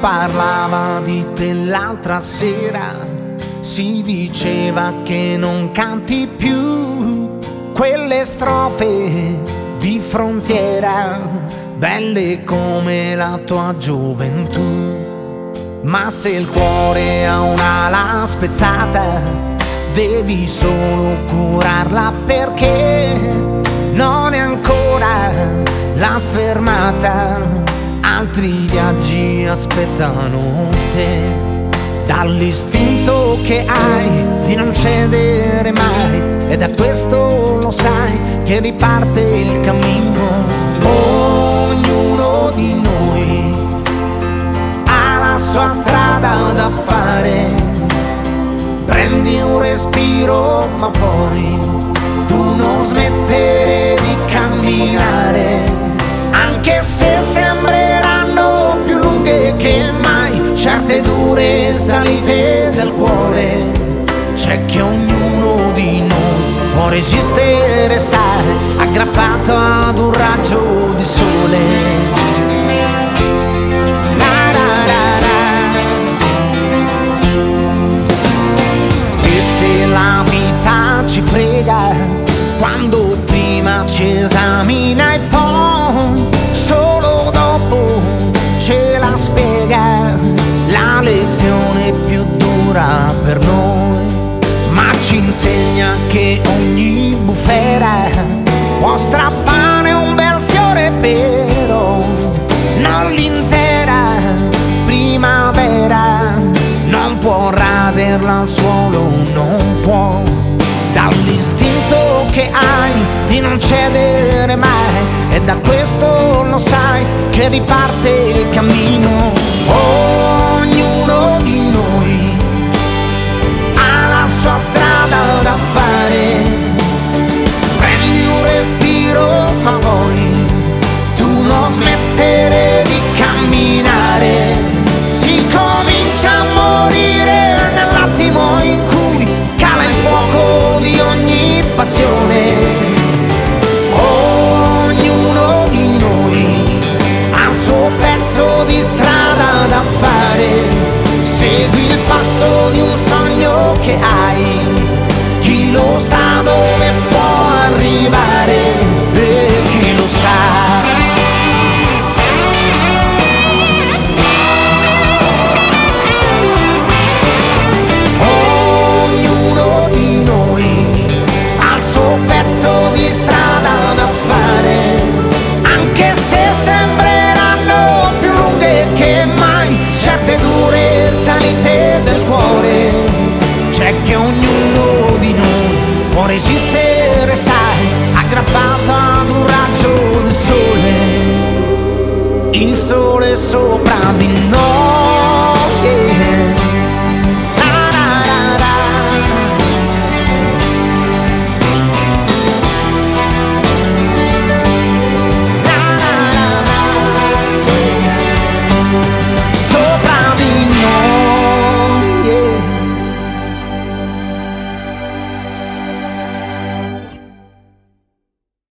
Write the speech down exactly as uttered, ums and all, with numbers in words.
parlava di te l'altra sera, si diceva che non canti più quelle strofe di frontiera, belle come la tua gioventù. Ma se il cuore ha un'ala spezzata, devi solo curarla, perché non è ancora la fermata. Altri viaggi aspettano te. Dall'istinto che hai di non cedere mai, e da questo lo sai che riparte il cammino. Ognuno di noi ha la sua strada da fare. Prendi un respiro, ma poi tu non smettere di camminare, anche se sembreranno più lunghe che mai certe dure salite del cuore. C'è che ognuno di noi può resistere, sai, aggrappato ad un raggio di sole. La vita ci frega quando prima ci esamina e poi solo dopo ce la spiega. La lezione più dura per noi, ma ci insegna che ogni bufera può strappare un bel fiore, però non l'intera primavera. Non può raderla al suolo, non può. Dall'istinto che hai di non cedere mai, e da questo lo sai che riparte il cammino.